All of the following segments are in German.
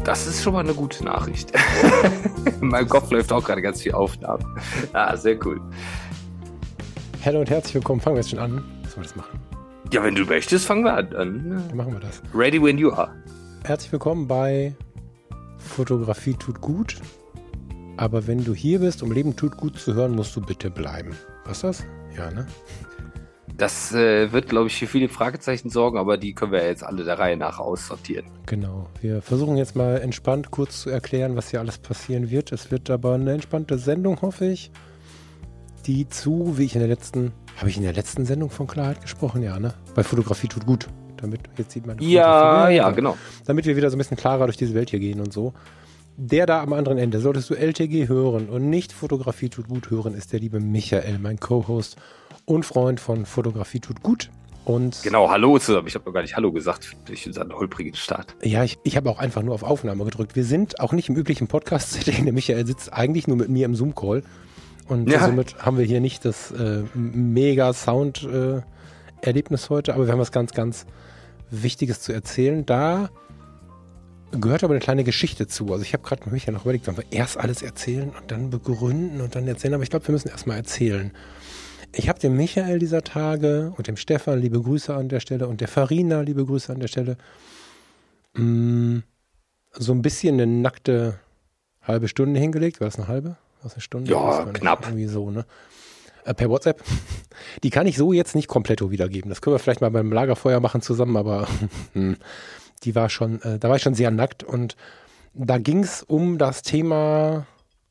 das ist schon mal eine gute Nachricht. In meinem Kopf läuft auch gerade ganz viel Aufnahmen. Sehr cool. Hallo und herzlich willkommen. Fangen wir jetzt schon an. Sollen wir das machen? Ja, wenn du möchtest, fangen wir an. Dann machen wir das. Ready when you are. Herzlich willkommen bei Fotografie tut gut. Aber wenn du hier bist, um Leben tut gut zu hören, musst du bitte bleiben. Was ist das? Ja, ne? Das wird, glaube ich, für viele Fragezeichen sorgen, aber die können wir jetzt alle der Reihe nach aussortieren. Genau. Wir versuchen jetzt mal entspannt kurz zu erklären, was hier alles passieren wird. Es wird aber eine entspannte Sendung, hoffe ich. Die habe ich in der letzten Sendung von Klarheit gesprochen? Ja, ne? Bei Fotografie tut gut. Damit, jetzt sieht man. Ja, genau. Damit wir wieder so ein bisschen klarer durch diese Welt hier gehen und so. Der da am anderen Ende, solltest du LTG hören und nicht Fotografie tut gut hören, ist der liebe Michael, mein Co-Host und Freund von Fotografie tut gut. Und genau, hallo zusammen. Ich habe noch gar nicht Hallo gesagt durch unseren holprigen Start. Ja, ich habe auch einfach nur auf Aufnahme gedrückt. Wir sind auch nicht im üblichen Podcast-Setting. Der Michael sitzt eigentlich nur mit mir im Zoom-Call. Und somit haben wir hier nicht das mega Sound-Erlebnis heute, aber wir haben was ganz, ganz Wichtiges zu erzählen. Da gehört aber eine kleine Geschichte zu. Also ich habe gerade mit Michael noch überlegt, sollen wir erst alles erzählen und dann begründen und dann erzählen. Aber ich glaube, wir müssen erstmal erzählen. Ich habe dem Michael dieser Tage und dem Stefan, liebe Grüße an der Stelle, und der Farina, liebe Grüße an der Stelle, so ein bisschen eine nackte halbe Stunde hingelegt. War das eine halbe? War das eine Stunde? Ja, knapp. Irgendwie so, ne? Per WhatsApp. Die kann ich so jetzt nicht komplett wiedergeben. Das können wir vielleicht mal beim Lagerfeuer machen zusammen, aber da war ich schon sehr nackt und da ging es um das Thema,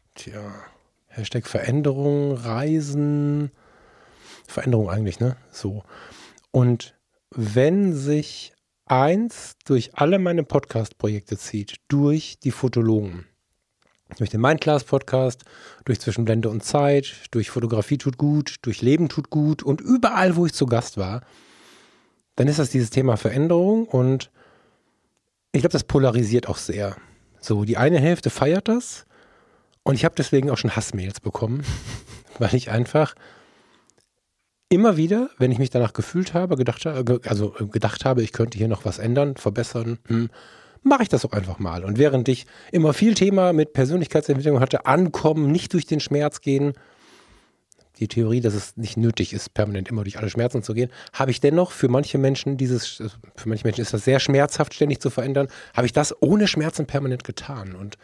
Hashtag Veränderung, Reisen, Veränderung eigentlich, ne? So. Und wenn sich eins durch alle meine Podcast-Projekte zieht, durch die Fotologen, durch den Mindclass-Podcast, durch Zwischenblende und Zeit, durch Fotografie tut gut, durch Leben tut gut und überall, wo ich zu Gast war, dann ist das dieses Thema Veränderung und ich glaube, das polarisiert auch sehr. So, die eine Hälfte feiert das und ich habe deswegen auch schon Hassmails bekommen, weil ich einfach immer wieder, wenn ich mich danach gefühlt habe, gedacht habe, ich könnte hier noch was ändern, verbessern, mache ich das auch einfach mal. Und während ich immer viel Thema mit Persönlichkeitsentwicklung hatte, ankommen, nicht durch den Schmerz gehen, die Theorie, dass es nicht nötig ist, permanent immer durch alle Schmerzen zu gehen, habe ich dennoch für manche Menschen ist das sehr schmerzhaft, ständig zu verändern, habe ich das ohne Schmerzen permanent getan. Und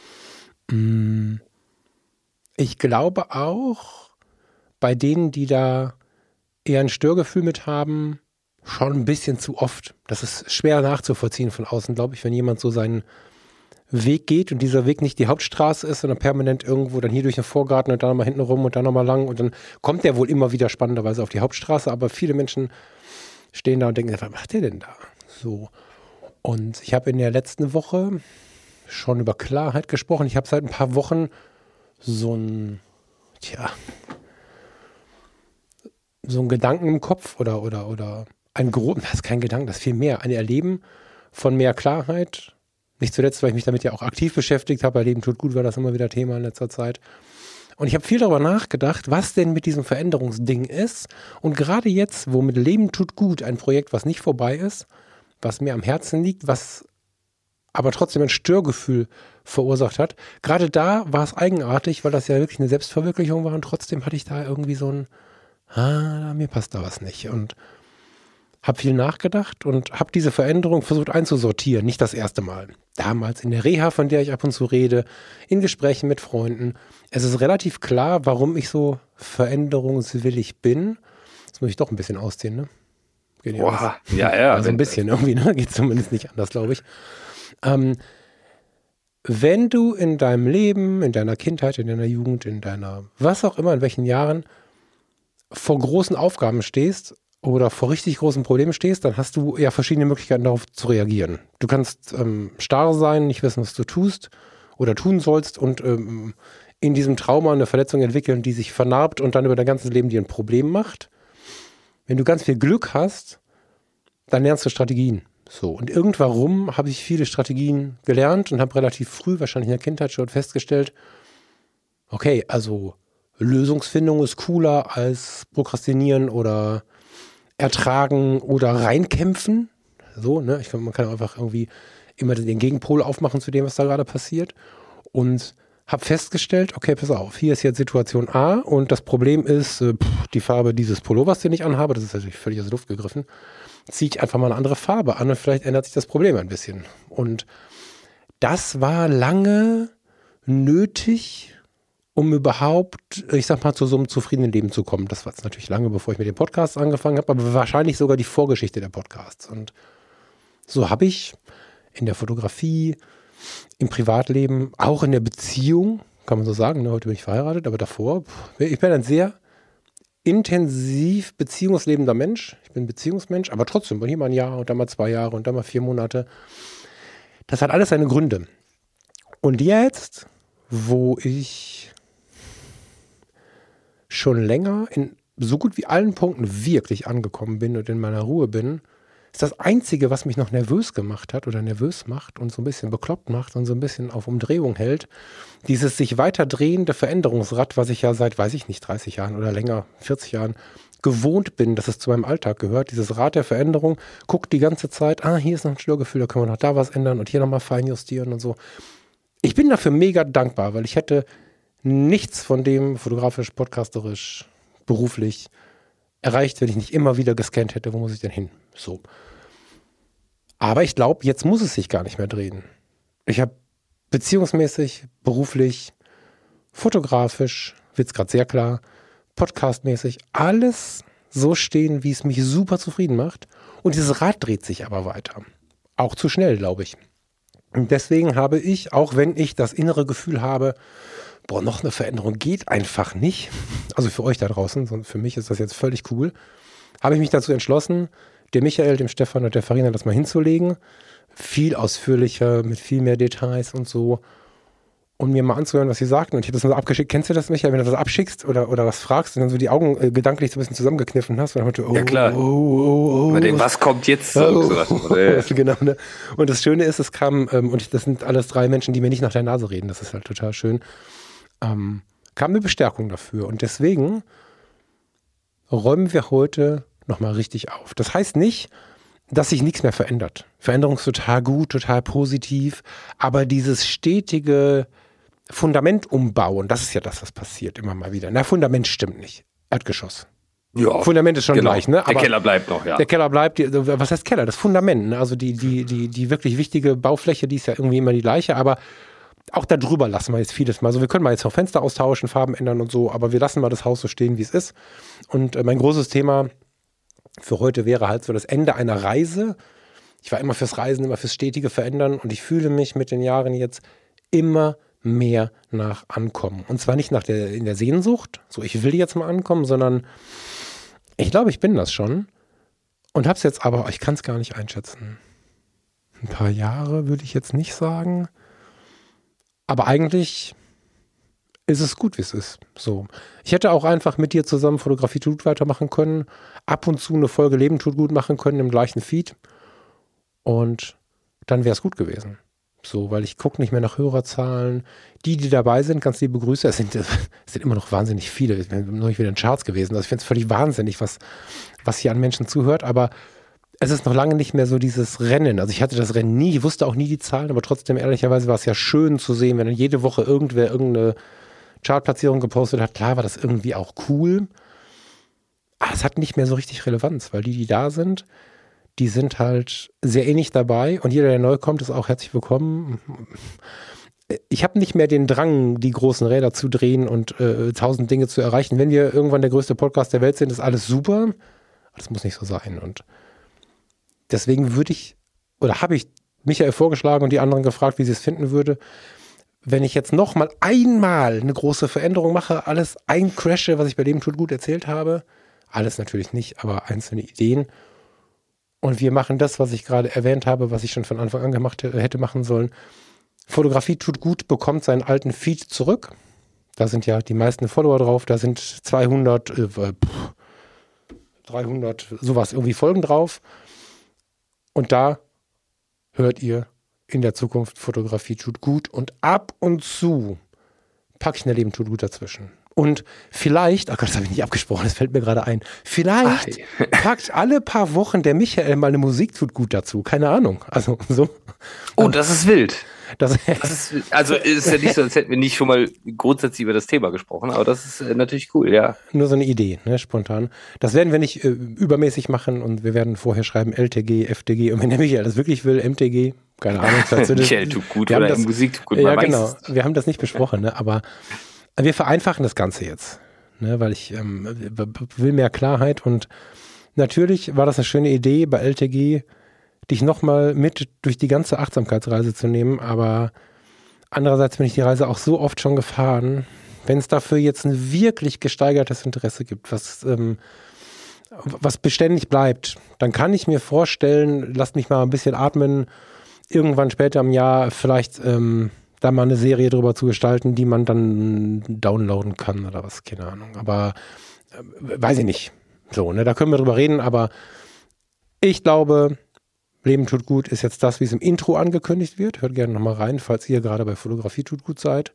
ich glaube auch, bei denen, die da eher ein Störgefühl mit haben, schon ein bisschen zu oft. Das ist schwer nachzuvollziehen von außen, glaube ich, wenn jemand so seinen Weg geht und dieser Weg nicht die Hauptstraße ist, sondern permanent irgendwo dann hier durch den Vorgarten und dann nochmal hinten rum und dann nochmal lang und dann kommt der wohl immer wieder spannenderweise auf die Hauptstraße, aber viele Menschen stehen da und denken, was macht der denn da? So. Und ich habe in der letzten Woche schon über Klarheit gesprochen. Ich habe seit ein paar Wochen so ein Gedanken im Kopf oder das ist kein Gedanke, das ist viel mehr. Ein Erleben von mehr Klarheit. Nicht zuletzt, weil ich mich damit ja auch aktiv beschäftigt habe. Bei Leben tut gut war das immer wieder Thema in letzter Zeit. Und ich habe viel darüber nachgedacht, was denn mit diesem Veränderungsding ist. Und gerade jetzt, wo mit Leben tut gut ein Projekt, was nicht vorbei ist, was mir am Herzen liegt, was aber trotzdem ein Störgefühl verursacht hat, gerade da war es eigenartig, weil das ja wirklich eine Selbstverwirklichung war und trotzdem hatte ich da irgendwie so ein mir passt da was nicht und habe viel nachgedacht und habe diese Veränderung versucht einzusortieren, nicht das erste Mal. Damals in der Reha, von der ich ab und zu rede, in Gesprächen mit Freunden. Es ist relativ klar, warum ich so veränderungswillig bin. Jetzt muss ich doch ein bisschen ausziehen, ne? Geht ja. Also ein bisschen irgendwie, ne? Geht zumindest nicht anders, glaube ich. Wenn du in deinem Leben, in deiner Kindheit, in deiner Jugend, in deiner, was auch immer, in welchen Jahren, vor großen Aufgaben stehst oder vor richtig großen Problemen stehst, dann hast du ja verschiedene Möglichkeiten darauf zu reagieren. Du kannst starr sein, nicht wissen, was du tust oder tun sollst und in diesem Trauma eine Verletzung entwickeln, die sich vernarbt und dann über dein ganzes Leben dir ein Problem macht. Wenn du ganz viel Glück hast, dann lernst du Strategien. So, und irgendwann habe ich viele Strategien gelernt und habe relativ früh, wahrscheinlich in der Kindheit schon festgestellt, okay, also Lösungsfindung ist cooler als Prokrastinieren oder ertragen oder reinkämpfen. So, ne? Man kann einfach irgendwie immer den Gegenpol aufmachen zu dem, was da gerade passiert. Und habe festgestellt, okay, pass auf, hier ist jetzt Situation A und das Problem ist, die Farbe dieses Pullovers, den ich anhabe, das ist natürlich völlig aus der Luft gegriffen, ziehe ich einfach mal eine andere Farbe an und vielleicht ändert sich das Problem ein bisschen. Und das war lange nötig, um überhaupt, ich sag mal, zu so einem zufriedenen Leben zu kommen. Das war jetzt natürlich lange, bevor ich mit dem Podcast angefangen habe, aber wahrscheinlich sogar die Vorgeschichte der Podcasts. Und so habe ich in der Fotografie, im Privatleben, auch in der Beziehung, kann man so sagen, ne, heute bin ich verheiratet, aber davor, ich bin ein sehr intensiv beziehungslebender Mensch. Ich bin ein Beziehungsmensch, aber trotzdem, hier mal ein Jahr und dann mal 2 Jahre und dann mal 4 Monate. Das hat alles seine Gründe. Und jetzt, wo ich schon länger in so gut wie allen Punkten wirklich angekommen bin und in meiner Ruhe bin, ist das Einzige, was mich noch nervös gemacht hat oder nervös macht und so ein bisschen bekloppt macht und so ein bisschen auf Umdrehung hält, dieses sich weiter drehende Veränderungsrad, was ich ja seit, weiß ich nicht, 30 Jahren oder länger, 40 Jahren gewohnt bin, dass es zu meinem Alltag gehört. Dieses Rad der Veränderung guckt die ganze Zeit, hier ist noch ein Störgefühl, da können wir noch da was ändern und hier nochmal feinjustieren und so. Ich bin dafür mega dankbar, weil ich hätte nichts von dem fotografisch, podcasterisch, beruflich erreicht, wenn ich nicht immer wieder gescannt hätte, wo muss ich denn hin? So. Aber ich glaube, jetzt muss es sich gar nicht mehr drehen. Ich habe beziehungsmäßig, beruflich, fotografisch, wird's gerade sehr klar, podcastmäßig, alles so stehen, wie es mich super zufrieden macht. Und dieses Rad dreht sich aber weiter. Auch zu schnell, glaube ich. Und deswegen habe ich, auch wenn ich das innere Gefühl habe, noch eine Veränderung geht einfach nicht, also für euch da draußen, sondern für mich ist das jetzt völlig cool, habe ich mich dazu entschlossen, dem Michael, dem Stefan und der Farina das mal hinzulegen, viel ausführlicher, mit viel mehr Details und so, und mir mal anzuhören, was sie sagten. Und ich habe das mal so abgeschickt. Kennst du das, Michael, wenn du was abschickst oder was fragst und dann so die Augen gedanklich so ein bisschen zusammengekniffen hast? Und dann heute, ja, klar. Was kommt jetzt? Genau, ne? Und das Schöne ist, es kam, und das sind alles 3 Menschen, die mir nicht nach der Nase reden. Das ist halt total schön. Kam eine Bestärkung dafür. Und deswegen räumen wir heute nochmal richtig auf. Das heißt nicht, dass sich nichts mehr verändert. Veränderung ist total gut, total positiv, aber dieses stetige Fundament umbauen, das ist ja das, was passiert immer mal wieder. Na, Fundament stimmt nicht. Erdgeschoss. Ja, Fundament ist schon gleich, ne? Aber der Keller bleibt noch, ja. Der Keller bleibt, was heißt Keller? Das Fundament, ne? Also die wirklich wichtige Baufläche, die ist ja irgendwie immer die gleiche, aber auch da drüber lassen wir jetzt vieles mal. Also wir können mal jetzt noch Fenster austauschen, Farben ändern und so, aber wir lassen mal das Haus so stehen, wie es ist. Und mein großes Thema für heute wäre halt so das Ende einer Reise. Ich war immer fürs Reisen, immer fürs stetige Verändern und ich fühle mich mit den Jahren jetzt immer mehr nach Ankommen. Und zwar nicht in der Sehnsucht, so ich will jetzt mal ankommen, sondern ich glaube, ich bin das schon und habe es jetzt aber, ich kann es gar nicht einschätzen. Ein paar Jahre würde ich jetzt nicht sagen. Aber eigentlich ist es gut, wie es ist. So. Ich hätte auch einfach mit dir zusammen Fotografie tut gut weitermachen können, ab und zu eine Folge Leben tut gut machen können im gleichen Feed und dann wäre es gut gewesen. So, weil ich gucke nicht mehr nach Hörerzahlen. Die dabei sind, ganz liebe Grüße. Es sind immer noch wahnsinnig viele. Ich bin neulich wieder in Charts gewesen. Also ich finde es völlig wahnsinnig, was hier an Menschen zuhört, aber es ist noch lange nicht mehr so dieses Rennen. Also ich hatte das Rennen nie, ich wusste auch nie die Zahlen, aber trotzdem ehrlicherweise war es ja schön zu sehen, wenn dann jede Woche irgendwer irgendeine Chartplatzierung gepostet hat. Klar war das irgendwie auch cool, aber es hat nicht mehr so richtig Relevanz, weil die da sind, die sind halt sehr ähnlich dabei und jeder, der neu kommt, ist auch herzlich willkommen. Ich habe nicht mehr den Drang, die großen Räder zu drehen und 1000 Dinge zu erreichen. Wenn wir irgendwann der größte Podcast der Welt sind, ist alles super, aber das muss nicht so sein und deswegen habe ich Michael vorgeschlagen und die anderen gefragt, wie sie es finden würde, wenn ich jetzt noch mal einmal eine große Veränderung mache, alles eincrashe, was ich bei Leben tut gut erzählt habe, alles natürlich nicht, aber einzelne Ideen und wir machen das, was ich gerade erwähnt habe, was ich schon von Anfang an gemacht hätte machen sollen. Fotografie tut gut bekommt seinen alten Feed zurück. Da sind ja die meisten Follower drauf, da sind 200, 300, sowas irgendwie Folgen drauf. Und da hört ihr in der Zukunft Fotografie tut gut und ab und zu packe ich ein Leben tut gut dazwischen. Und vielleicht, oh Gott, das habe ich nicht abgesprochen, das fällt mir gerade ein, vielleicht packt alle paar Wochen der Michael mal eine Musik tut gut dazu, keine Ahnung. Also so. Oh, das ist wild. Das Also ist ja nicht so, als hätten wir nicht schon mal grundsätzlich über das Thema gesprochen, aber das ist natürlich cool, ja. Nur so eine Idee, ne, spontan. Das werden wir nicht übermäßig machen und wir werden vorher schreiben LTG, FTG und wenn der Michael das wirklich will, MTG, keine Ahnung. Michael tut gut oder Musik tut gut. Ja, genau. Wir haben das nicht besprochen, ne, aber wir vereinfachen das Ganze jetzt, ne, weil ich will mehr Klarheit und natürlich war das eine schöne Idee bei LTG, dich nochmal mit durch die ganze Achtsamkeitsreise zu nehmen, aber andererseits bin ich die Reise auch so oft schon gefahren, wenn es dafür jetzt ein wirklich gesteigertes Interesse gibt, was beständig bleibt, dann kann ich mir vorstellen, lasst mich mal ein bisschen atmen, irgendwann später im Jahr vielleicht da mal eine Serie drüber zu gestalten, die man dann downloaden kann oder was, keine Ahnung, aber weiß ich nicht. So, ne, da können wir drüber reden, aber ich glaube, Leben tut gut ist jetzt das, wie es im Intro angekündigt wird. Hört gerne nochmal rein, falls ihr gerade bei Fotografie tut gut seid.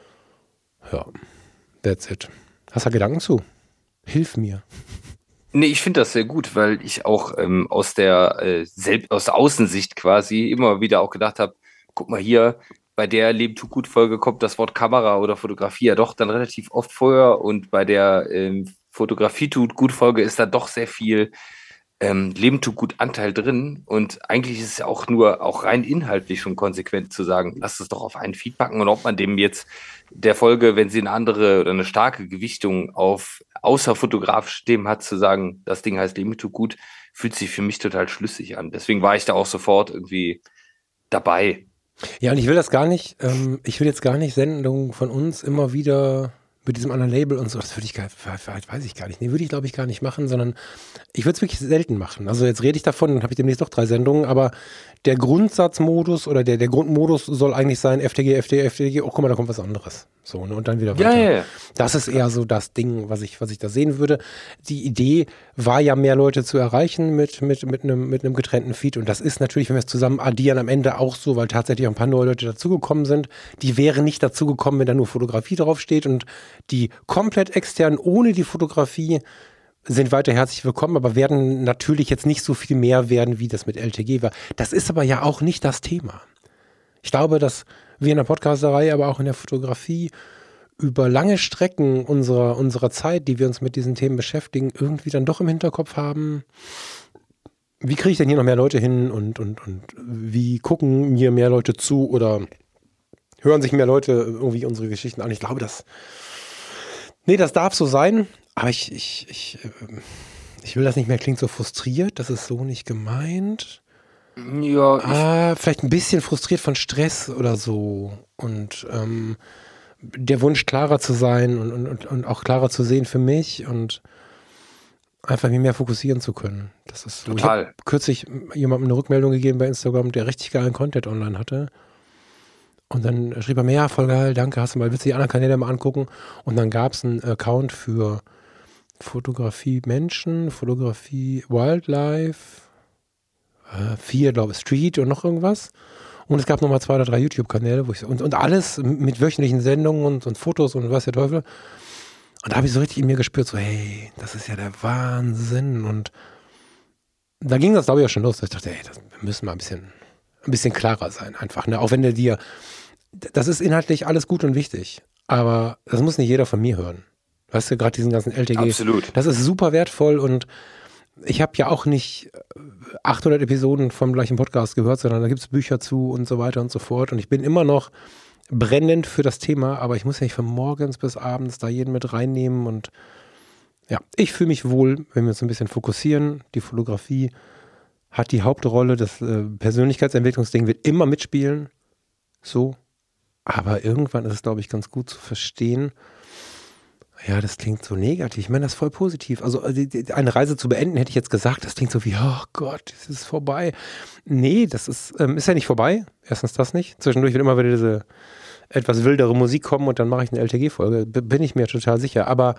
Ja, that's it. Hast du da Gedanken zu? Hilf mir. Nee, ich finde das sehr gut, weil ich auch aus der Außensicht quasi immer wieder auch gedacht habe, guck mal hier, bei der Leben tut gut Folge kommt das Wort Kamera oder Fotografie ja doch dann relativ oft vorher und bei der Fotografie tut gut Folge ist da doch sehr viel Leben tut gut Anteil drin und eigentlich ist es ja auch rein inhaltlich schon konsequent zu sagen, lasst es doch auf einen Feed packen und ob man dem jetzt der Folge, wenn sie eine andere oder eine starke Gewichtung auf außerfotografisch dem hat, zu sagen, das Ding heißt Leben tut gut, fühlt sich für mich total schlüssig an. Deswegen war ich da auch sofort irgendwie dabei. Ja, und ich will jetzt gar nicht Sendungen von uns immer wieder mit diesem anderen Label und so, das würde ich weiß ich gar nicht. Nee, würde ich glaube ich gar nicht machen, sondern ich würde es wirklich selten machen. Also jetzt rede ich davon, dann habe ich demnächst doch 3 Sendungen, aber der Grundsatzmodus oder der Grundmodus soll eigentlich sein, FTG, FTG, oh guck mal, da kommt was anderes. So, ne, und dann wieder weiter. Ja. Das ist eher so das Ding, was ich da sehen würde. Die Idee war ja, mehr Leute zu erreichen mit einem getrennten Feed und das ist natürlich, wenn wir es zusammen addieren, am Ende auch so, weil tatsächlich auch ein paar neue Leute dazugekommen sind. Die wären nicht dazugekommen, wenn da nur Fotografie draufsteht und die komplett extern ohne die Fotografie sind weiter herzlich willkommen, aber werden natürlich jetzt nicht so viel mehr werden, wie das mit LTG war. Das ist aber ja auch nicht das Thema. Ich glaube, dass wir in der Podcasterei, aber auch in der Fotografie über lange Strecken unserer Zeit, die wir uns mit diesen Themen beschäftigen, irgendwie dann doch im Hinterkopf haben, wie kriege ich denn hier noch mehr Leute hin und wie gucken mir mehr Leute zu oder hören sich mehr Leute irgendwie unsere Geschichten an. Ich glaube, das darf so sein, aber ich will das nicht mehr, klingt so frustriert, das ist so nicht gemeint. Ja, Vielleicht ein bisschen frustriert von Stress oder so und der Wunsch klarer zu sein und auch klarer zu sehen für mich und einfach mich mehr fokussieren zu können. Das ist so. Total. Ich habe kürzlich jemandem eine Rückmeldung gegeben bei Instagram, der richtig geilen Content online hatte. Und dann schrieb er mir, ja, voll geil, danke, willst du die anderen Kanäle mal angucken? Und dann gab es einen Account für Fotografie Menschen, Fotografie Wildlife, 4, glaube ich, Street und noch irgendwas. Und es gab nochmal 2 oder 3 YouTube-Kanäle, und alles mit wöchentlichen Sendungen und Fotos und was der Teufel. Und da habe ich so richtig in mir gespürt, so, hey, das ist ja der Wahnsinn. Und da ging das, glaube ich, auch schon los. Ich dachte, hey, wir müssen mal ein bisschen klarer sein, einfach. Ne? Auch wenn das ist inhaltlich alles gut und wichtig, aber das muss nicht jeder von mir hören. Weißt du, gerade diesen ganzen LTG. Absolut. Das ist super wertvoll und ich habe ja auch nicht 800 Episoden vom gleichen Podcast gehört, sondern da gibt es Bücher zu und so weiter und so fort. Und ich bin immer noch brennend für das Thema, aber ich muss ja nicht von morgens bis abends da jeden mit reinnehmen. Und ja, ich fühle mich wohl, wenn wir uns ein bisschen fokussieren. Die Fotografie hat die Hauptrolle, das Persönlichkeitsentwicklungsding wird immer mitspielen. So. Aber irgendwann ist es, glaube ich, ganz gut zu verstehen. Ja, das klingt so negativ. Ich meine, das ist voll positiv. Also eine Reise zu beenden, hätte ich jetzt gesagt, das klingt so wie, oh Gott, es ist vorbei. Nee, das ist ja nicht vorbei. Erstens das nicht. Zwischendurch wird immer wieder diese etwas wildere Musik kommen und dann mache ich eine LTG-Folge. Bin ich mir total sicher. Aber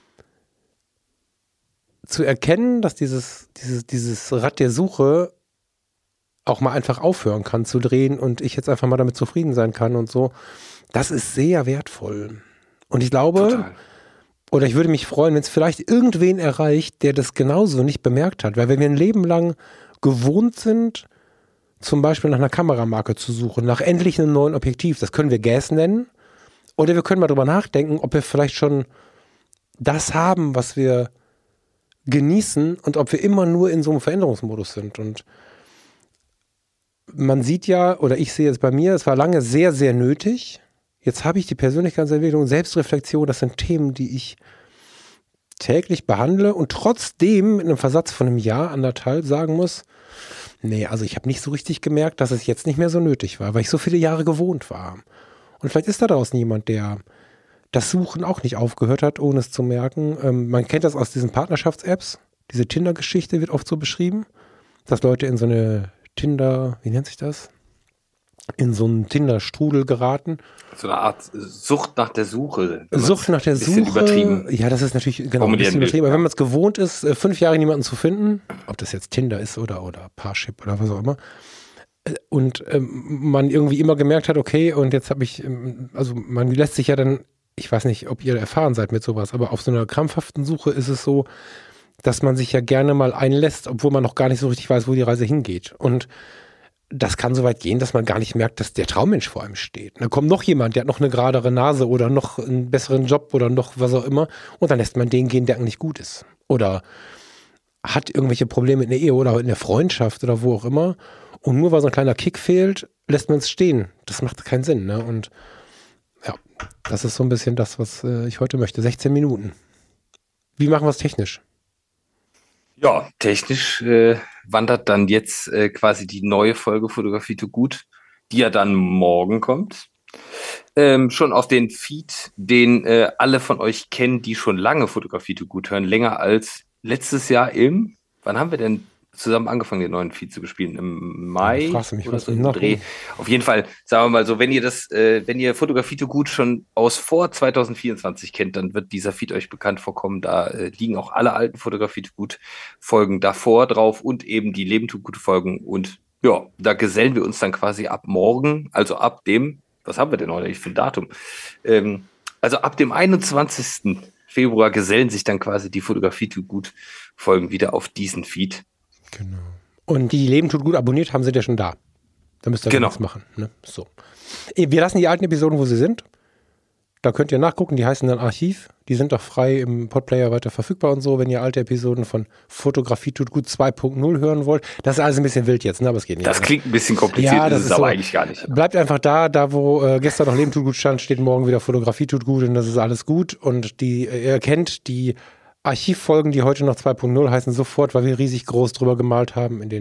zu erkennen, dass dieses Rad der Suche auch mal einfach aufhören kann zu drehen und ich jetzt einfach mal damit zufrieden sein kann und so, das ist sehr wertvoll. Und ich glaube, Total. Oder ich würde mich freuen, wenn es vielleicht irgendwen erreicht, der das genauso nicht bemerkt hat. Weil wenn wir ein Leben lang gewohnt sind, zum Beispiel nach einer Kameramarke zu suchen, nach endlich einem neuen Objektiv, das können wir Gas nennen. Oder wir können mal drüber nachdenken, ob wir vielleicht schon das haben, was wir genießen und ob wir immer nur in so einem Veränderungsmodus sind. Und man sieht ja, oder ich sehe es bei mir, es war lange sehr, sehr nötig. Jetzt habe ich die Persönlichkeitsentwicklung, Selbstreflexion, das sind Themen, die ich täglich behandle und trotzdem in einem Versatz von einem Jahr, anderthalb sagen muss, nee, also ich habe nicht so richtig gemerkt, dass es jetzt nicht mehr so nötig war, weil ich so viele Jahre gewohnt war. Und vielleicht ist da draußen jemand, der das Suchen auch nicht aufgehört hat, ohne es zu merken. Man kennt das aus diesen Partnerschafts-Apps. Diese Tinder-Geschichte wird oft so beschrieben, dass Leute in so eine Tinder, wie nennt sich das? In so einen Tinder-Strudel geraten. So eine Art Sucht nach der Suche. Sucht nach der Suche. Übertrieben. Ja, das ist natürlich genau ein bisschen übertrieben. Aber wenn man es gewohnt ist, 5 Jahre niemanden zu finden, ob das jetzt Tinder ist oder Parship oder was auch immer, und man irgendwie immer gemerkt hat, okay, und jetzt habe ich, also man lässt sich ja dann, ich weiß nicht, ob ihr erfahren seid mit sowas, aber auf so einer krampfhaften Suche ist es so, dass man sich ja gerne mal einlässt, obwohl man noch gar nicht so richtig weiß, wo die Reise hingeht. Und das kann so weit gehen, dass man gar nicht merkt, dass der Traummensch vor einem steht. Und dann kommt noch jemand, der hat noch eine geradere Nase oder noch einen besseren Job oder noch was auch immer. Und dann lässt man den gehen, der eigentlich gut ist. Oder hat irgendwelche Probleme in der Ehe oder in der Freundschaft oder wo auch immer. Und nur weil so ein kleiner Kick fehlt, lässt man es stehen. Das macht keinen Sinn, ne? Und ja, das ist so ein bisschen das, was ich heute möchte. 16 Minuten. Wie machen wir es technisch? Ja, technisch wandert dann jetzt quasi die neue Folge Fotografie to Gut, die ja dann morgen kommt. Schon auf den Feed, den alle von euch kennen, die schon lange Fotografie to Gut hören, länger als letztes Jahr wann haben wir denn zusammen angefangen, den neuen Feed zu bespielen? Im Mai oder so im Dreh. Auf jeden Fall, sagen wir mal so, wenn ihr Fotografie to Gut schon aus vor 2024 kennt, dann wird dieser Feed euch bekannt vorkommen. Da liegen auch alle alten Fotografie to Gut Folgen davor drauf und eben die Leben to Gut Folgen. Und ja, da gesellen wir uns dann quasi ab morgen, also ab dem, was haben wir denn heute für ein Datum? Also ab dem 21. Februar gesellen sich dann quasi die Fotografie to Gut Folgen wieder auf diesen Feed. Genau. Und die Leben tut gut abonniert haben, sind ja schon da. Da müsst ihr nichts machen. Ne? So. Wir lassen die alten Episoden, wo sie sind. Da könnt ihr nachgucken, die heißen dann Archiv. Die sind auch frei im Podplayer weiter verfügbar und so, wenn ihr alte Episoden von Fotografie tut gut 2.0 hören wollt. Das ist alles ein bisschen wild jetzt, ne? Aber es geht nicht. Das klingt ein bisschen kompliziert, ja, das ist aber so, eigentlich gar nicht. Bleibt einfach da wo gestern noch Leben tut gut stand, steht morgen wieder Fotografie tut gut und das ist alles gut. Und ihr kennt die Archivfolgen, die heute noch 2.0 heißen, sofort, weil wir riesig groß drüber gemalt haben in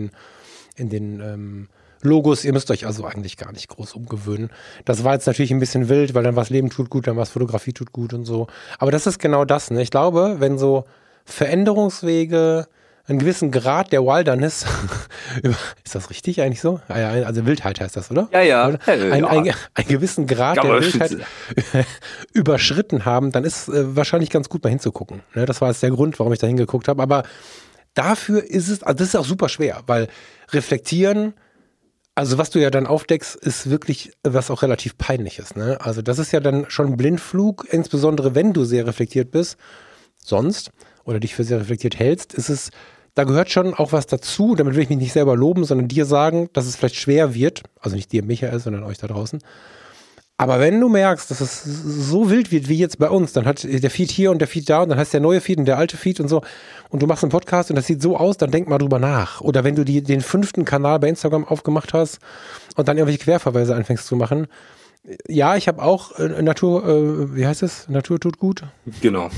den Logos. Ihr müsst euch also eigentlich gar nicht groß umgewöhnen. Das war jetzt natürlich ein bisschen wild, weil dann war es Leben tut gut, dann war es Fotografie tut gut und so. Aber das ist genau das, ne? Ich glaube, wenn so Veränderungswege einen gewissen Grad der Wilderness, ist das richtig eigentlich so? Also Wildheit heißt das, oder? Ja. Einen gewissen Grad der Wildheit überschritten haben, dann ist wahrscheinlich ganz gut mal hinzugucken. Ne? Das war jetzt der Grund, warum ich da hingeguckt habe. Aber dafür ist es, also das ist auch super schwer, weil reflektieren, also was du ja dann aufdeckst, ist wirklich was auch relativ Peinliches. Ne? Also das ist ja dann schon ein Blindflug, insbesondere wenn du sehr reflektiert bist. Sonst, oder dich für sehr reflektiert hältst, ist es, da gehört schon auch was dazu, damit will ich mich nicht selber loben, sondern dir sagen, dass es vielleicht schwer wird, also nicht dir, Michael, sondern euch da draußen. Aber wenn du merkst, dass es so wild wird wie jetzt bei uns, dann hat der Feed hier und der Feed da und dann heißt der neue Feed und der alte Feed und so und du machst einen Podcast und das sieht so aus, dann denk mal drüber nach. Oder wenn du den 5. Kanal bei Instagram aufgemacht hast und dann irgendwelche Querverweise anfängst zu machen. Ja, ich habe auch wie heißt es? Natur tut gut. Genau.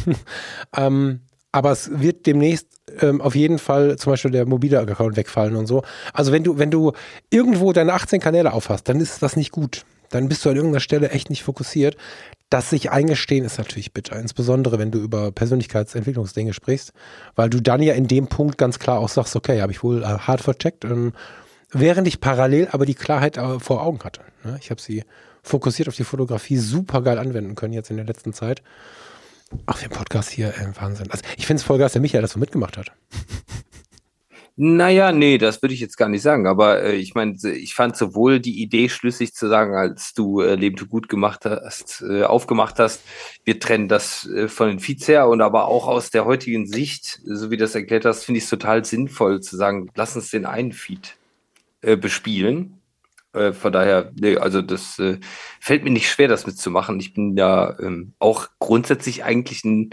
Aber es wird demnächst auf jeden Fall zum Beispiel der mobile Account wegfallen und so. Also wenn du irgendwo deine 18 Kanäle aufhast, dann ist das nicht gut. Dann bist du an irgendeiner Stelle echt nicht fokussiert. Das sich eingestehen ist natürlich bitter, insbesondere wenn du über Persönlichkeitsentwicklungsdinge sprichst, weil du dann ja in dem Punkt ganz klar auch sagst, okay, habe ich wohl hart vercheckt, während ich parallel aber die Klarheit vor Augen hatte. Ich habe sie fokussiert auf die Fotografie super geil anwenden können jetzt in der letzten Zeit. Ach, für den Podcast hier, Wahnsinn. Also ich finde es voll geil, dass der Michael das so mitgemacht hat. Naja, nee, das würde ich jetzt gar nicht sagen. Aber ich meine, ich fand sowohl die Idee schlüssig zu sagen, als du Leben to gut gemacht hast, aufgemacht hast, wir trennen das von den Feeds her und aber auch aus der heutigen Sicht, so wie du das erklärt hast, finde ich es total sinnvoll zu sagen, lass uns den einen Feed bespielen. Von daher, nee, also das fällt mir nicht schwer, das mitzumachen. Ich bin da auch grundsätzlich eigentlich ein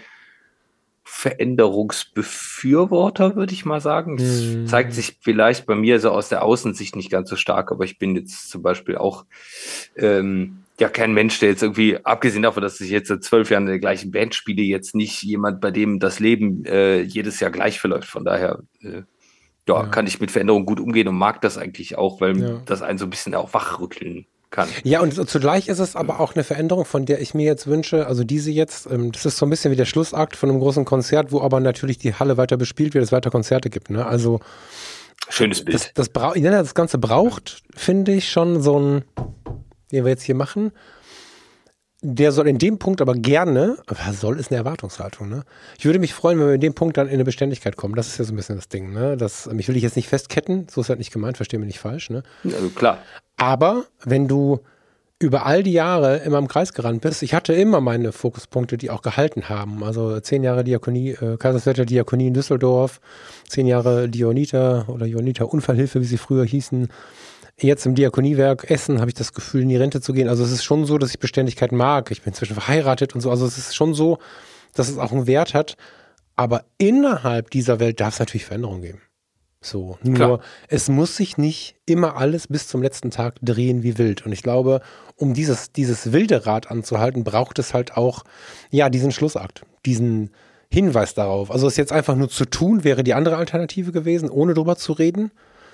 Veränderungsbefürworter, würde ich mal sagen. Es zeigt sich vielleicht bei mir so aus der Außensicht nicht ganz so stark, aber ich bin jetzt zum Beispiel auch ja kein Mensch, der jetzt irgendwie, abgesehen davon, dass ich jetzt seit 12 Jahren in der gleichen Band spiele, jetzt nicht jemand, bei dem das Leben jedes Jahr gleich verläuft. Von daher ja, kann ich mit Veränderungen gut umgehen und mag das eigentlich auch, weil das einen so ein bisschen auch wachrütteln kann. Ja, und zugleich ist es aber auch eine Veränderung, von der ich mir jetzt wünsche, also diese jetzt, das ist so ein bisschen wie der Schlussakt von einem großen Konzert, wo aber natürlich die Halle weiter bespielt wird, es weiter Konzerte gibt, ne? Also schönes Bild. Das Ganze braucht, finde ich, schon so ein, den wir jetzt hier machen. Der soll in dem Punkt aber gerne, soll ist eine Erwartungshaltung, ne? Ich würde mich freuen, wenn wir in dem Punkt dann in eine Beständigkeit kommen. Das ist ja so ein bisschen das Ding, ne? Ich will dich jetzt nicht festketten, so ist halt nicht gemeint, verstehe mich nicht falsch, ne? Also klar. Aber wenn du über all die Jahre immer im Kreis gerannt bist, ich hatte immer meine Fokuspunkte, die auch gehalten haben. Also 10 Jahre Diakonie, Kaiserswerther Diakonie in Düsseldorf, 10 Jahre Johanniter oder Johanniter Unfallhilfe, wie sie früher hießen. Jetzt im Diakoniewerk Essen habe ich das Gefühl, in die Rente zu gehen. Also es ist schon so, dass ich Beständigkeit mag. Ich bin inzwischen verheiratet und so. Also es ist schon so, dass es auch einen Wert hat. Aber innerhalb dieser Welt darf es natürlich Veränderungen geben. So, nur es muss sich nicht immer alles bis zum letzten Tag drehen wie wild. Und ich glaube, um dieses wilde Rad anzuhalten, braucht es halt auch, ja, diesen Schlussakt, diesen Hinweis darauf. Also es jetzt einfach nur zu tun, wäre die andere Alternative gewesen, ohne drüber zu reden.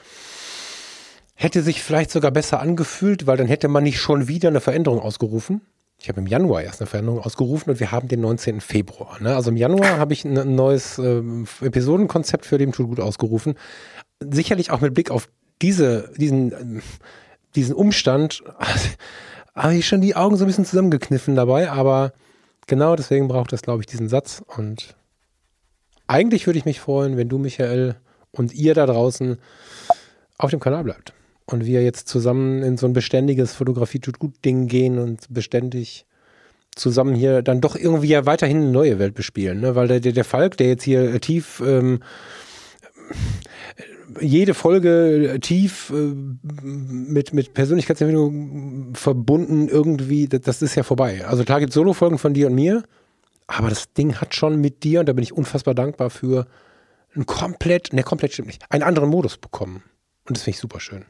Hätte sich vielleicht sogar besser angefühlt, weil dann hätte man nicht schon wieder eine Veränderung ausgerufen. Ich habe im Januar erst eine Veränderung ausgerufen und wir haben den 19. Februar. Ne? Also im Januar habe ich ein neues Episodenkonzept für Leben tut gut ausgerufen. Sicherlich auch mit Blick auf diesen Umstand habe ich schon die Augen so ein bisschen zusammengekniffen dabei, aber genau deswegen braucht das, glaube ich, diesen Satz. Und eigentlich würde ich mich freuen, wenn du, Michael, und ihr da draußen auf dem Kanal bleibt. Und wir jetzt zusammen in so ein beständiges Fotografie-tut-gut-Ding gehen und beständig zusammen hier dann doch irgendwie ja weiterhin eine neue Welt bespielen. Ne? Weil der Falk, der jetzt hier tief jede Folge tief mit Persönlichkeitsentwicklung verbunden irgendwie, das ist ja vorbei. Also klar gibt es Solo-Folgen von dir und mir, aber das Ding hat schon mit dir, und da bin ich unfassbar dankbar für, komplett stimmt nicht, einen anderen Modus bekommen. Und das finde ich super schön.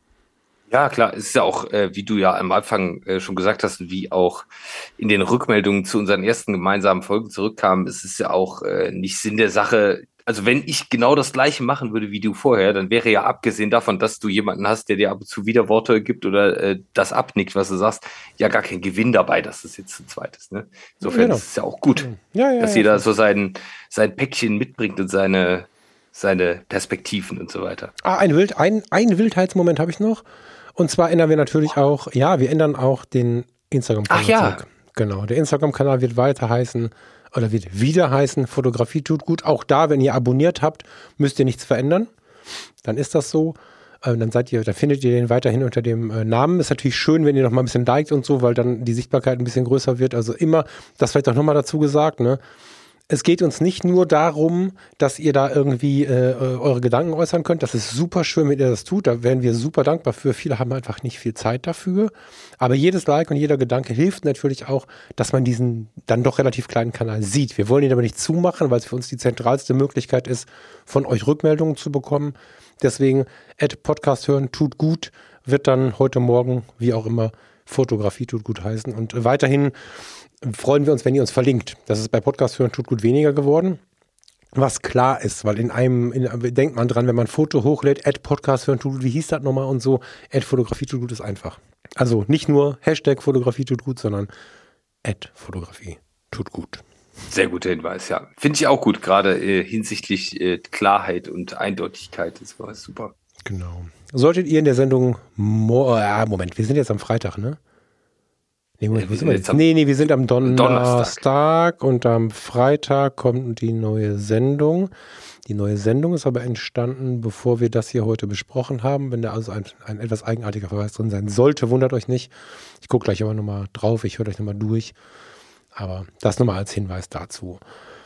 Ja, klar, es ist ja auch, wie du ja am Anfang schon gesagt hast, wie auch in den Rückmeldungen zu unseren ersten gemeinsamen Folgen zurückkamen, es ist ja auch nicht Sinn der Sache. Also wenn ich genau das Gleiche machen würde wie du vorher, dann wäre ja abgesehen davon, dass du jemanden hast, der dir ab und zu Widerworte gibt oder das abnickt, was du sagst, ja gar kein Gewinn dabei, dass es jetzt zu zweit ist. Ne? Insofern ist es ja auch gut, dass jeder so sein Päckchen mitbringt und seine Perspektiven und so weiter. Ein Wildheitsmoment habe ich noch. Und zwar ändern wir natürlich auch, wir ändern auch den Instagram-Kanal. Ach ja. Zurück. Genau, der Instagram-Kanal wird weiter heißen, oder wird wieder heißen, Fotografie tut gut. Auch da, wenn ihr abonniert habt, müsst ihr nichts verändern. Dann ist das so. Dann findet ihr den weiterhin unter dem Namen. Ist natürlich schön, wenn ihr noch mal ein bisschen liked und so, weil dann die Sichtbarkeit ein bisschen größer wird. Also immer, das vielleicht auch nochmal dazu gesagt, ne? Es geht uns nicht nur darum, dass ihr da irgendwie eure Gedanken äußern könnt. Das ist super schön, wenn ihr das tut. Da wären wir super dankbar für. Viele haben einfach nicht viel Zeit dafür. Aber jedes Like und jeder Gedanke hilft natürlich auch, dass man diesen dann doch relativ kleinen Kanal sieht. Wir wollen ihn aber nicht zumachen, weil es für uns die zentralste Möglichkeit ist, von euch Rückmeldungen zu bekommen. Deswegen, Podcast hören tut gut, wird dann heute Morgen, wie auch immer, Fotografie tut gut heißen. Und weiterhin freuen wir uns, wenn ihr uns verlinkt. Das ist bei Podcast hören tut gut weniger geworden. Was klar ist, weil denkt man dran, wenn man ein Foto hochlädt, Podcast hören tut gut, wie hieß das nochmal und so, Fotografie tut gut ist einfach. Also nicht nur Hashtag Fotografie tut gut, sondern Fotografie tut gut. Sehr guter Hinweis, ja. Finde ich auch gut, gerade hinsichtlich Klarheit und Eindeutigkeit. Das war super. Genau. Solltet ihr in der Sendung, Moment, wir sind jetzt am Freitag, ne? Wir sind am Donnerstag und am Freitag kommt die neue Sendung. Die neue Sendung ist aber entstanden, bevor wir das hier heute besprochen haben. Wenn da also ein etwas eigenartiger Verweis drin sein sollte, wundert euch nicht. Ich gucke gleich aber nochmal drauf, ich höre euch nochmal durch. Aber das nochmal als Hinweis dazu.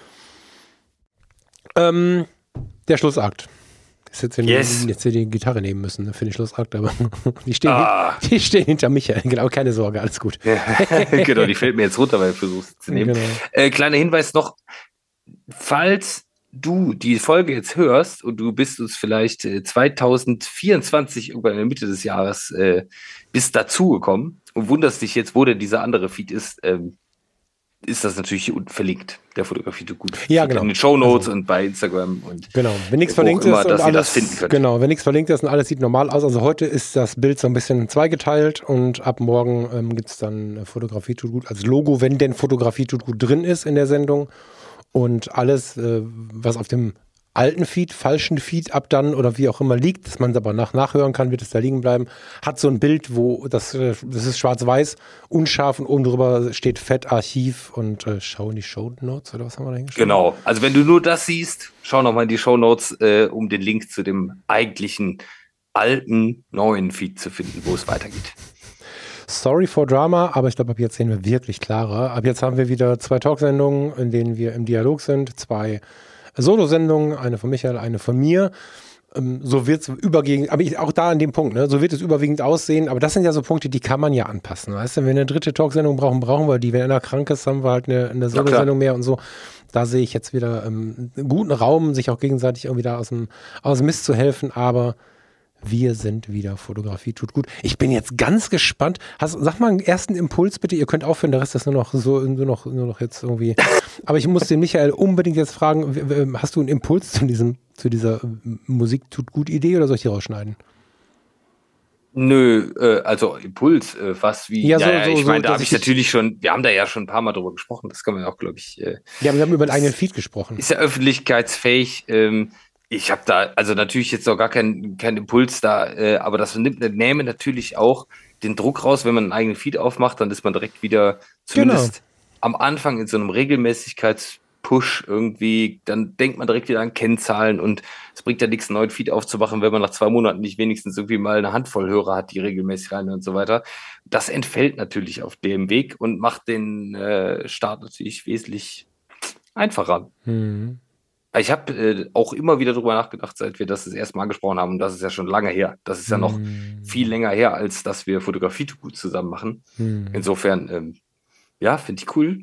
Der Schlussakt. Ich hätte jetzt hier die Gitarre nehmen müssen, ne, für den Schlussakt, aber die stehen hinter Michael. Genau, keine Sorge, alles gut. Genau, die fällt mir jetzt runter, weil ich versuche es zu nehmen. Genau. Kleiner Hinweis noch, falls du die Folge jetzt hörst und du bist uns vielleicht 2024, irgendwann in der Mitte des Jahres, bist dazugekommen und wunderst dich jetzt, wo denn dieser andere Feed ist das natürlich hier unten verlinkt, der Fotografie tut gut. Ja, genau. In den Shownotes und bei Instagram und genau, wenn nichts verlinkt ist und dass ihr alles, das finden könnt. Genau, wenn nichts verlinkt ist und alles sieht normal aus. Also heute ist das Bild so ein bisschen zweigeteilt und ab morgen gibt es dann Fotografie tut gut als Logo, wenn denn Fotografie tut gut drin ist in der Sendung. Und alles, was auf dem alten Feed, falschen Feed ab dann oder wie auch immer liegt, dass man es aber nachhören kann, wird es da liegen bleiben, hat so ein Bild, wo das ist schwarz-weiß, unscharf und oben drüber steht Fett Archiv und schau in die Shownotes oder was haben wir da hingeschrieben? Genau, also wenn du nur das siehst, schau nochmal in die Shownotes, um den Link zu dem eigentlichen alten, neuen Feed zu finden, wo es weitergeht. Sorry for Drama, aber ich glaube, ab jetzt sehen wir wirklich klarer. Ab jetzt haben wir wieder 2 Talksendungen, in denen wir im Dialog sind, 2 Solo-Sendungen, eine von Michael, eine von mir. So wird es überwiegend, aber auch da an dem Punkt, ne, so wird es überwiegend aussehen, aber das sind ja so Punkte, die kann man ja anpassen. Weißt du, wenn wir eine 3. Talksendung brauchen wir die. Wenn einer krank ist, haben wir halt eine Solo-Sendung mehr und so. Da sehe ich jetzt wieder einen guten Raum, sich auch gegenseitig irgendwie da aus dem Mist zu helfen, aber wir sind wieder Fotografie tut gut. Ich bin jetzt ganz gespannt. Sag mal einen ersten Impuls bitte. Ihr könnt aufhören, der Rest ist nur noch jetzt irgendwie. Aber ich muss den Michael unbedingt jetzt fragen, hast du einen Impuls zu dieser Musik tut gut Idee oder soll ich die rausschneiden? Nö, also Impuls, was wie. Ja, ich meine, da habe ich natürlich schon, wir haben da ja schon ein paar Mal drüber gesprochen, das kann man ja auch, glaube ich. Ja, aber wir haben über den eigenen Feed gesprochen. Ist ja öffentlichkeitsfähig. Ich habe da, also natürlich jetzt noch gar keinen Impuls da, aber das nähme natürlich auch den Druck raus, wenn man einen eigenen Feed aufmacht, dann ist man direkt wieder zumindest am Anfang in so einem Regelmäßigkeitspush irgendwie, dann denkt man direkt wieder an Kennzahlen und es bringt ja nichts, einen neuen Feed aufzumachen, wenn man nach 2 Monaten nicht wenigstens irgendwie mal eine Handvoll Hörer hat, die regelmäßig rein und so weiter. Das entfällt natürlich auf dem Weg und macht den Start natürlich wesentlich einfacher. Mhm. Ich habe auch immer wieder drüber nachgedacht, seit wir das erste Mal gesprochen haben, und das ist ja schon lange her. Das ist ja noch viel länger her, als dass wir Fotografie gut zusammen machen. Insofern, finde ich cool.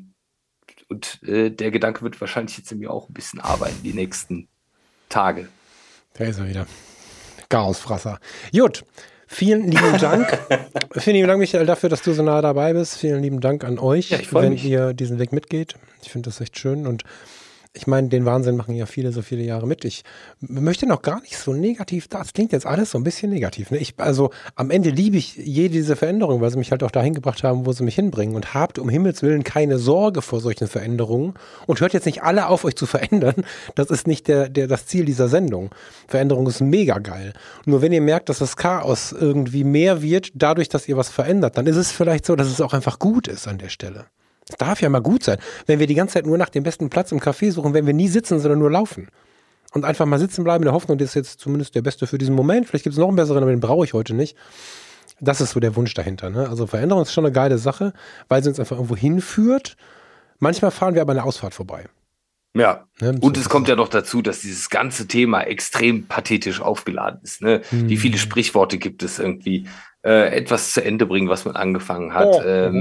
Und der Gedanke wird wahrscheinlich jetzt in mir auch ein bisschen arbeiten, die nächsten Tage. Da ist er wieder. Chaosfresser. Gut. Vielen lieben Dank. Vielen lieben Dank, Michael, dafür, dass du so nah dabei bist. Vielen lieben Dank an euch, wenn ihr diesen Weg mitgeht. Ich finde das echt schön und ich meine, den Wahnsinn machen ja so viele Jahre mit. Ich möchte noch gar nicht so negativ, das klingt jetzt alles so ein bisschen negativ. Ne? Also am Ende liebe ich diese Veränderungen, weil sie mich halt auch dahin gebracht haben, wo sie mich hinbringen. Und habt um Himmels Willen keine Sorge vor solchen Veränderungen. Und hört jetzt nicht alle auf, euch zu verändern. Das ist nicht das Ziel dieser Sendung. Veränderung ist mega geil. Nur wenn ihr merkt, dass das Chaos irgendwie mehr wird, dadurch, dass ihr was verändert, dann ist es vielleicht so, dass es auch einfach gut ist an der Stelle. Es darf ja mal gut sein. Wenn wir die ganze Zeit nur nach dem besten Platz im Café suchen, wenn wir nie sitzen, sondern nur laufen. Und einfach mal sitzen bleiben in der Hoffnung, das ist jetzt zumindest der Beste für diesen Moment. Vielleicht gibt es noch einen besseren, aber den brauche ich heute nicht. Das ist so der Wunsch dahinter. Ne? Also Veränderung ist schon eine geile Sache, weil sie uns einfach irgendwo hinführt. Manchmal fahren wir aber an der Ausfahrt vorbei. Ja, ne? Und es kommt ja noch dazu, dass dieses ganze Thema extrem pathetisch aufgeladen ist. Ne? Wie viele Sprichworte gibt es irgendwie? Etwas zu Ende bringen, was man angefangen hat.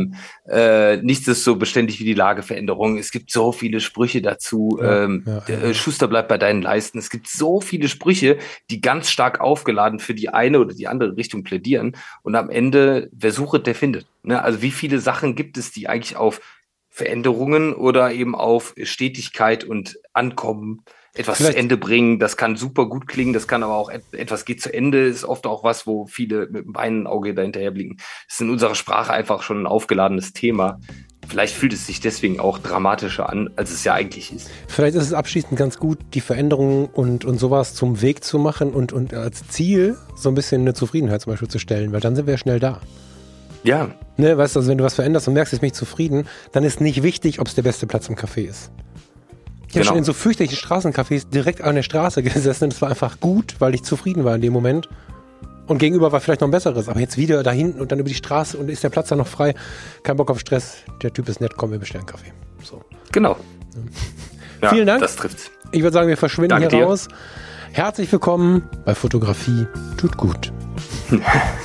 Nichts ist so beständig wie die Lageveränderung. Es gibt so viele Sprüche dazu. Schuster bleibt bei deinen Leisten. Es gibt so viele Sprüche, die ganz stark aufgeladen für die eine oder die andere Richtung plädieren. Und am Ende, wer sucht, der findet. Ne? Also wie viele Sachen gibt es, die eigentlich auf Veränderungen oder eben auf Stetigkeit und Ankommen etwas zu Ende bringen, das kann super gut klingen, das kann aber auch etwas geht zu Ende, ist oft auch was, wo viele mit dem weinenden Auge dahinterher blicken. Das ist in unserer Sprache einfach schon ein aufgeladenes Thema. Vielleicht fühlt es sich deswegen auch dramatischer an, als es ja eigentlich ist. Vielleicht ist es abschließend ganz gut, die Veränderungen und sowas zum Weg zu machen und als Ziel so ein bisschen eine Zufriedenheit zum Beispiel zu stellen, weil dann sind wir schnell da. Ja. Ne, weißt du, also wenn du was veränderst und merkst, jetzt bin ich zufrieden, dann ist nicht wichtig, ob es der beste Platz im Café ist. Ich habe schon in so fürchterlichen Straßencafés direkt an der Straße gesessen und es war einfach gut, weil ich zufrieden war in dem Moment. Und gegenüber war vielleicht noch ein besseres, aber jetzt wieder da hinten und dann über die Straße und ist der Platz da noch frei. Kein Bock auf Stress, der Typ ist nett, komm, wir bestellen Kaffee. So. Genau. Ja, vielen Dank. Das trifft. Ich würde sagen, wir verschwinden Danke hier dir. raus. Herzlich willkommen bei Fotografie tut gut.